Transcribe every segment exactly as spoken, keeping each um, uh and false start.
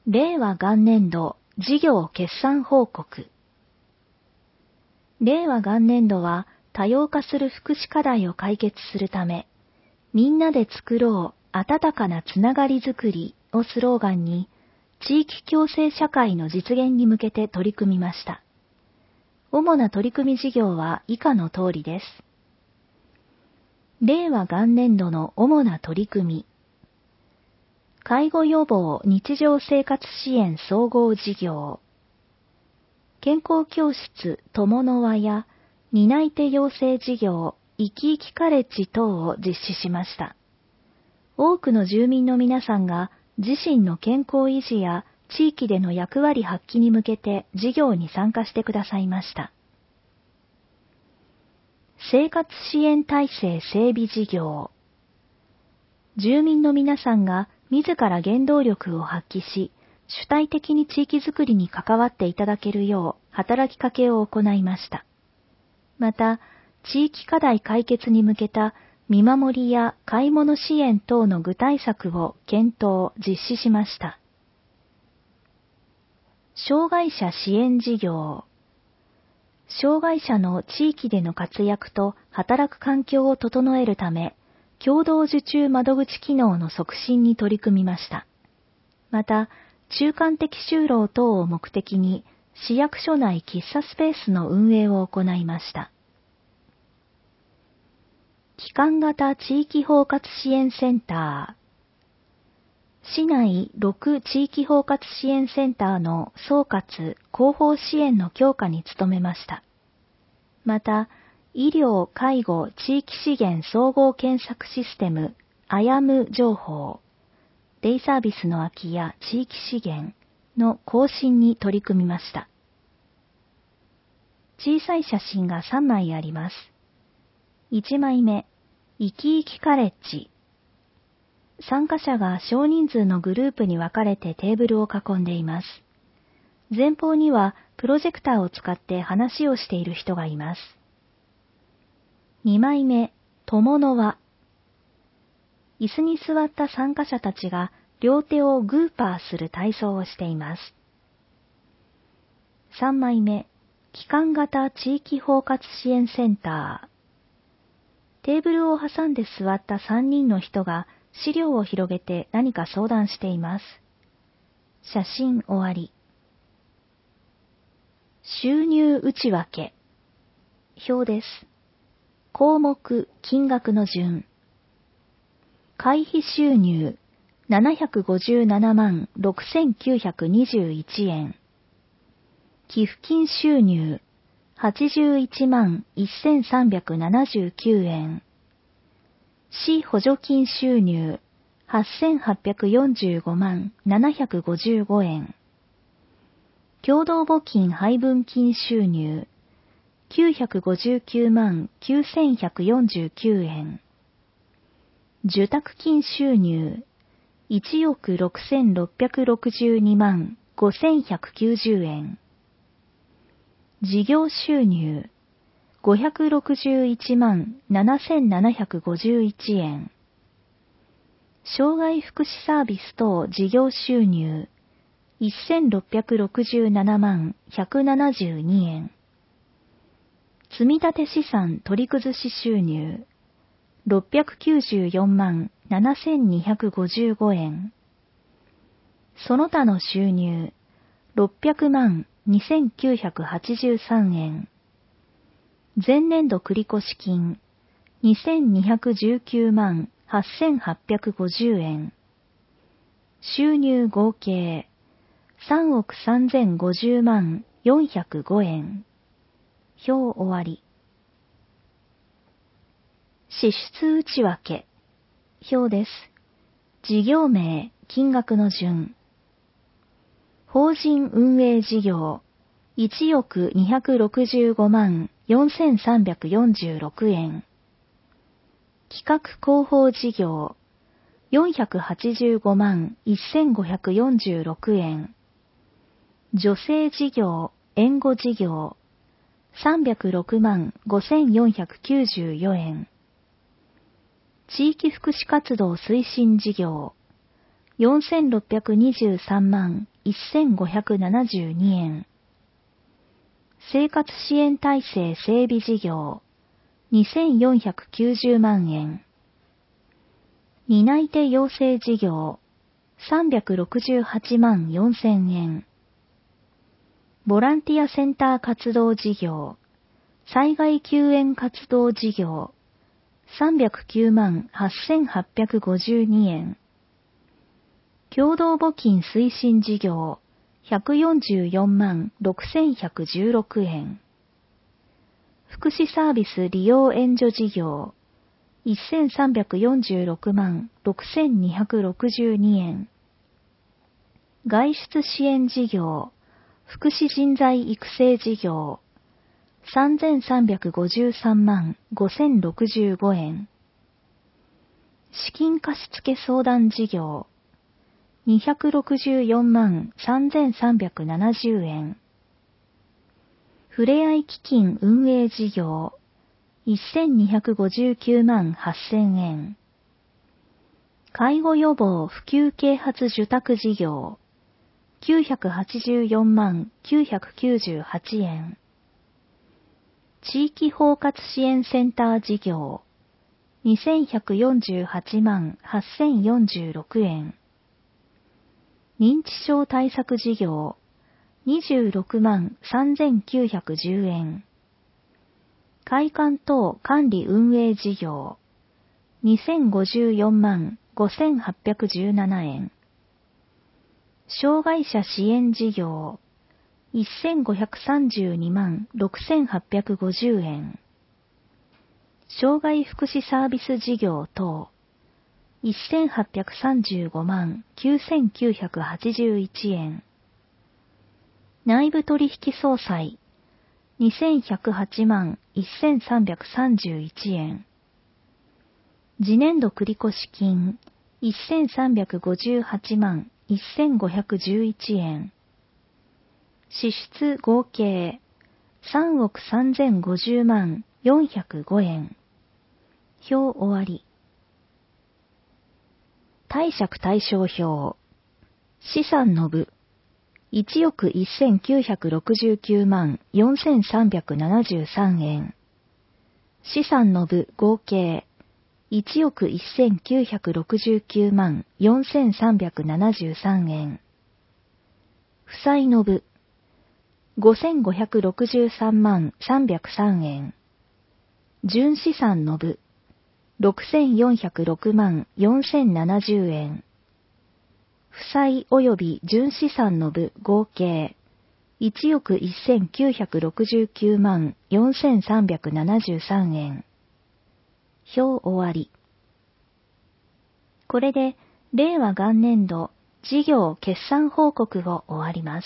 令和元年度事業決算報告。令和元年度は多様化する福祉課題を解決するため、みんなで作ろう温かなつながりづくりをスローガンに、地域共生社会の実現に向けて取り組みました。主な取り組み事業は以下の通りです。令和元年度の主な取り組み。介護予防日常生活支援総合事業。健康教室友の輪や担い手養成事業いきいきカレッジ等を実施しました。多くの住民の皆さんが自身の健康維持や地域での役割発揮に向けて事業に参加してくださいました。生活支援体制整備事業。住民の皆さんが自ら原動力を発揮し、主体的に地域づくりに関わっていただけるよう働きかけを行いました。また、地域課題解決に向けた見守りや買い物支援等の具体策を検討・実施しました。障害者支援事業。障害者の地域での活躍と働く環境を整えるため、共同受注窓口機能の促進に取り組みました。また、中間的就労等を目的に、市役所内喫茶スペースの運営を行いました。基幹型地域包括支援センター。市内ろく地域包括支援センターの総括・広報支援の強化に努めました。また、医療・介護・地域資源総合検索システム アヤム 情報、デイサービスの空き家地域資源の更新に取り組みました。小さい写真がさんまいあります。いちまいめ、いきいきカレッジ。参加者が少人数のグループに分かれてテーブルを囲んでいます。前方にはプロジェクターを使って話をしている人がいます。にまいめ、友の輪。椅子に座った参加者たちが両手をグーパーする体操をしています。さんまいめ、基幹型地域包括支援センター。テーブルを挟んで座ったさんにんの人が資料を広げて何か相談しています。写真終わり。収入内訳。表です。項目、金額の順。会費収入、ななひゃくごじゅうななまんろくせんきゅうひゃくにじゅういちえん。寄付金収入、はちじゅういちまんせんさんびゃくななじゅうきゅうえん。市補助金収入、はっせんはっぴゃくよんじゅうごまんななひゃくごじゅうごえん。共同募金配分金収入、きゅうひゃくごじゅうきゅうまんきゅうせんひゃくよんじゅうきゅうえん。受託金収入、いちおくろくせんろっぴゃくろくじゅうにまんごせんひゃくきゅうじゅうえん。事業収入、ごひゃくろくじゅういちまんななせんななひゃくごじゅういちえん。障害福祉サービス等事業収入、せんろっぴゃくろくじゅうななまんひゃくななじゅうにえん。積立資産取り崩し収入、ろっぴゃくきゅうじゅうよんまんななせんにひゃくごじゅうごえん。その他の収入、ろっぴゃくまんにせんきゅうひゃくはちじゅうさんえん。前年度繰越金、にせんにひゃくじゅうきゅうまんはっせんはっぴゃくごじゅうえん。収入合計、さんおくさんぜんごじゅうまんよんひゃくごえん。表終わり。支出内訳。表です。事業名、金額の順。法人運営事業、いちおくにひゃくろくじゅうごまんよんせんさんびゃくよんじゅうろくえん。企画広報事業、よんひゃくはちじゅうごまんせんごひゃくよんじゅうろくえん。助成事業、援護事業、さんびゃくろくまんごせんよんひゃくきゅうじゅうよえん。地域福祉活動推進事業、よんせんろっぴゃくにじゅうさんまんせんごひゃくななじゅうにえん。生活支援体制整備事業、にせんよんひゃくきゅうじゅうまんえん。担い手養成事業、さんびゃくろくじゅうはちまんよんせんえん。ボランティアセンター活動事業、災害救援活動事業、さんびゃくきゅうまんはっせんはっぴゃくごじゅうにえん。共同募金推進事業、ひゃくよんじゅうよんまんろくせんひゃくじゅうろくえん。福祉サービス利用援助事業、せんさんびゃくよんじゅうろくまんろくせんにひゃくろくじゅうにえん。外出支援事業、福祉人材育成事業、さんぜんさんびゃくごじゅうさんまんごせんろくじゅうごえん。資金貸付相談事業、にひゃくろくじゅうよんまんさんぜんさんびゃくななじゅうえん。ふれあい基金運営事業、せんにひゃくごじゅうきゅうまんはっせんえん。介護予防普及啓発受託事業、きゅうひゃくはちじゅうよんまんきゅうひゃくきゅうじゅうはちえん。地域包括支援センター事業、にせんひゃくよんじゅうはちまんはっせんよんじゅうろくえん。認知症対策事業、にじゅうろくまんさんぜんきゅうひゃくじゅうえん。会館等管理運営事業、にせんごじゅうよんまんごせんはっぴゃくじゅうななえん。障害者支援事業、せんごひゃくさんじゅうにまんろくせんはっぴゃくごじゅうえん。障害福祉サービス事業等、せんはっぴゃくさんじゅうごまんきゅうせんきゅうひゃくはちじゅういちえん。内部取引総裁、にせんひゃくはちまんせんさんびゃくさんじゅういちえん。次年度繰越金、せんさんびゃくごじゅうはちまんせんごひゃくじゅういちえん。支出合計、さんおくさんぜんごじゅうまんよんひゃくごえん。表終わり。貸借対照表。資産の部、いちおくせんきゅうひゃくろくじゅうきゅうまんよんせんさんびゃくななじゅうさんえん。資産の部合計、いちおくせんきゅうひゃくろくじゅうきゅうまんよんせんさんびゃくななじゅうさんえん。負債の部、ごせんごひゃくろくじゅうさんまんさんびゃくさんえん。純資産の部、ろくせんよんひゃくろくまんよんせんななじゅうえん。負債及び純資産の部合計、いちおくせんきゅうひゃくろくじゅうきゅうまんよんせんさんびゃくななじゅうさんえん。表終わり。これで、令和元年度事業決算報告を終わります。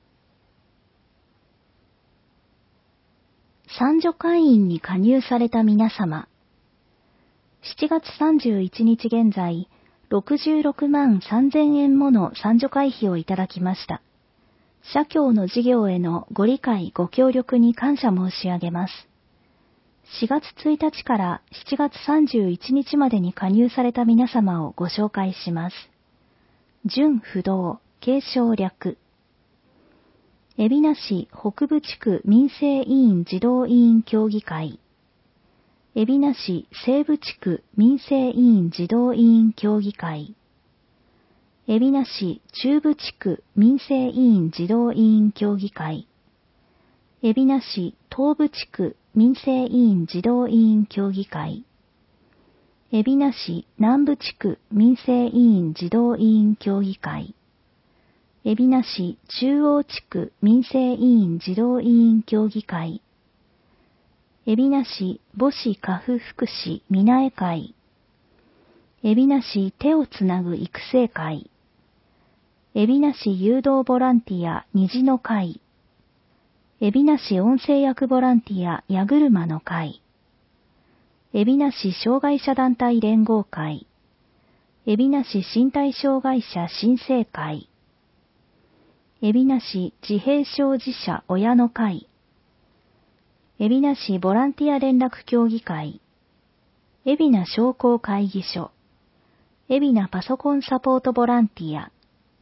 参助会員に加入された皆様、しちがつさんじゅういちにち現在、ろくじゅうろくまんさんぜんえんもの参助会費をいただきました。社協の事業へのご理解ご協力に感謝申し上げます。しがつついたちからしちがつさんじゅういちにちまでに加入された皆様をご紹介します。純不動、継承略。海老名市北部地区民生委員児童委員協議会。海老名市西部地区民生委員児童委員協議会。海老名市中部地区民生委員児童委員協議会。海老名市東部地区民生委員児童委員協議会。海老名市南部地区民生委員児童委員協議会。海老名市中央地区民生委員児童委員協議会。海老名市母子家父福祉皆江会。海老名市手をつなぐ育成会。海老名市誘導ボランティア虹の会。海老名市音声役ボランティア矢車の会。海老名市障害者団体連合会。海老名市身体障害者新生会。海老名市自閉症児者親の会。海老名市ボランティア連絡協議会。海老名商工会議所。海老名パソコンサポートボランティア。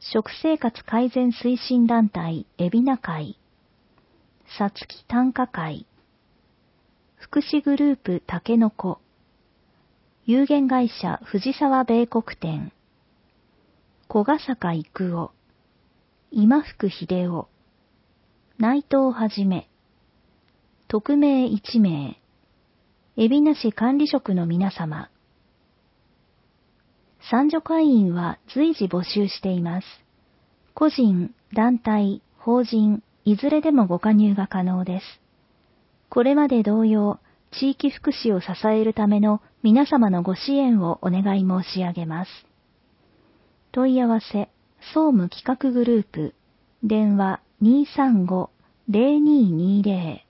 食生活改善推進団体海老名会、さつき短歌会、福祉グループたけのこ、有限会社藤沢米国店、小ヶ坂育夫、今福秀夫、内藤はじめ、匿名いち名、海老名市管理職の皆様。参助会員は随時募集しています。個人、団体、法人、いずれでもご加入が可能です。これまで同様、地域福祉を支えるための皆様のご支援をお願い申し上げます。問い合わせ、総務企画グループ、電話 にーさんご ゼロにーにーゼロ。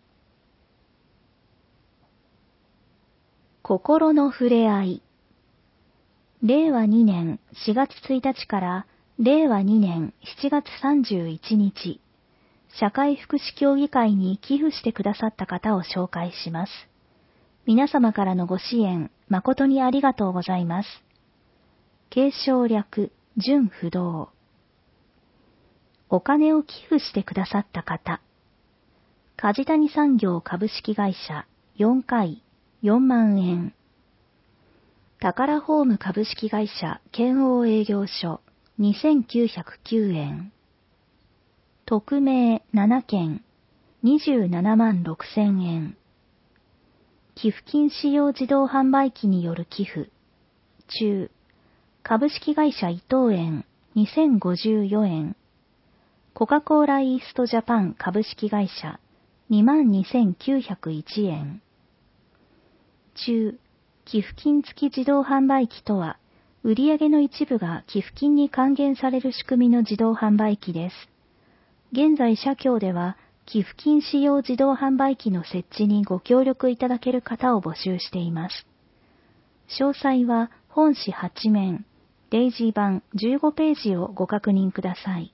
心のふれあい。れいわにねんしがつついたちかられいわにねんしちがつさんじゅういちにち、社会福祉協議会に寄付してくださった方を紹介します。皆様からのご支援、誠にありがとうございます。継承略、純不動。お金を寄付してくださった方。梶谷産業株式会社よんかいよんまんえん。宝ホーム株式会社県央営業所にせんきゅうひゃくきゅうえん。匿名ななけんにじゅうななまんろくせんえん。寄付金使用自動販売機による寄付。中。株式会社伊藤園にせんごじゅうよえん。コカ・コーライーストジャパン株式会社にまんにせんきゅうひゃくいちえん。中。寄付金付き自動販売機とは、売上の一部が寄付金に還元される仕組みの自動販売機です。現在社協では、寄付金使用自動販売機の設置にご協力いただける方を募集しています。詳細は本誌はちめん、デイジー版じゅうごページをご確認ください。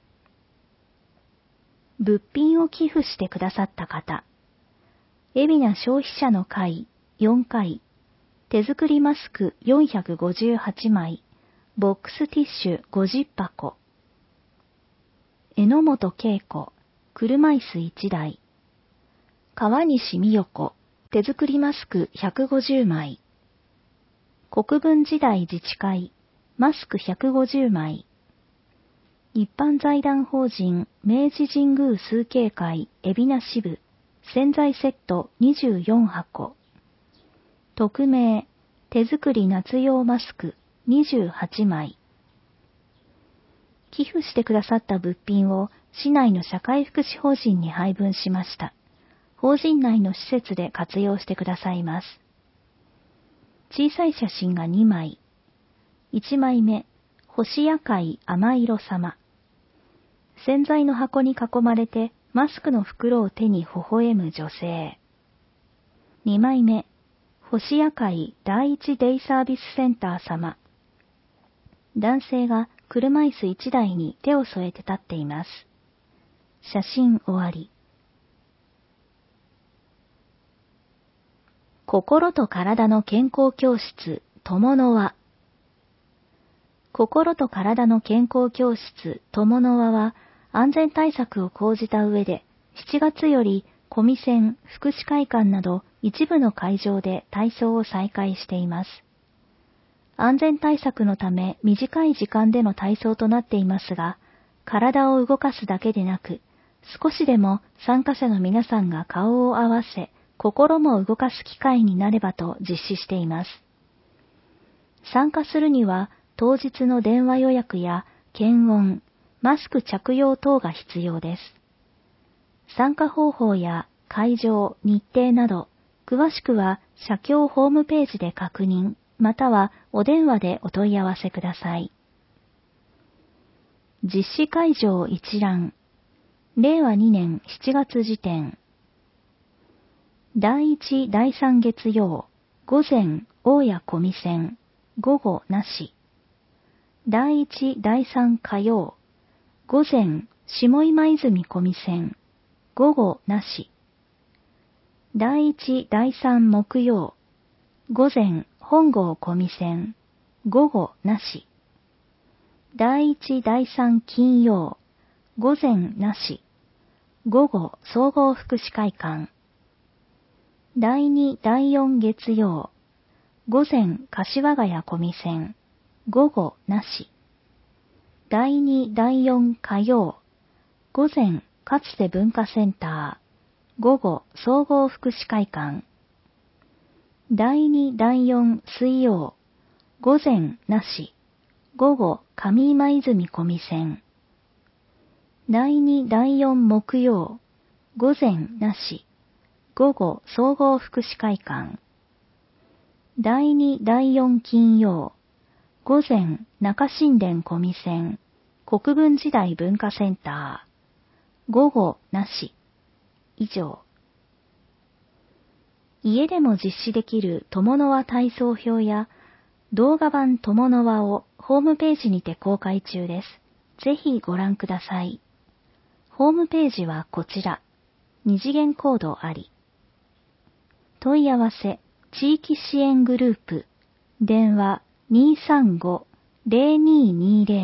物品を寄付してくださった方。海老名消費者の会よんかい、手作りマスクよんひゃくごじゅうはちまい、ボックスティッシュごじゅっぱこ。榎本恵子、車椅子いちだい。川西美代子、手作りマスクひゃくごじゅうまい。国分時代自治会、マスクひゃくごじゅうまい。一般財団法人明治神宮崇敬会海老名支部、洗剤セットにじゅうよんはこ。匿名、手作り夏用マスクにじゅうはちまい。寄付してくださった物品を市内の社会福祉法人に配分しました。法人内の施設で活用してくださいます。小さい写真がにまい。いちまいめ、星夜会甘色様。洗剤の箱に囲まれてマスクの袋を手に微笑む女性。にまいめ、星夜会第一デイサービスセンター様。男性が車椅子いちだいに手を添えて立っています。写真終わり。心と体の健康教室、友の輪。心と体の健康教室、友の輪は、安全対策を講じた上で、しちがつより、小見線、福祉会館など一部の会場で体操を再開しています。安全対策のため短い時間での体操となっていますが、体を動かすだけでなく、少しでも参加者の皆さんが顔を合わせ、心も動かす機会になればと実施しています。参加するには、当日の電話予約や検温、マスク着用等が必要です。参加方法や会場、日程など、詳しくは社協ホームページで確認、またはお電話でお問い合わせください。実施会場一覧。れいわにねんしちがつ時点。だいいち、だいさん月曜、午前、大谷小見線、午後なし。だいいち、だいさん火曜、午前、下今泉小見線、午後なし。だいいち、だいさん木曜、午前、本郷小見線、午後なし。 第一第三金曜、午前なし、午後総合福祉会館。第二第四月曜、午前柏ヶ谷小見線、午後なし。第二第四火曜、午前かつて文化センター、午後総合福祉会館。第二第四水曜、午前なし、午後上今泉小見線。第二第四木曜、午前なし、午後総合福祉会館。第二第四金曜、午前中新田小見線、国分時代文化センター、午後なし。以上。家でも実施できる友の輪体操表や動画版友の輪をホームページにて公開中です。ぜひご覧ください。ホームページはこちら。二次元コードあり。問い合わせ、地域支援グループ、電話 にーさんご ゼロにーにーゼロ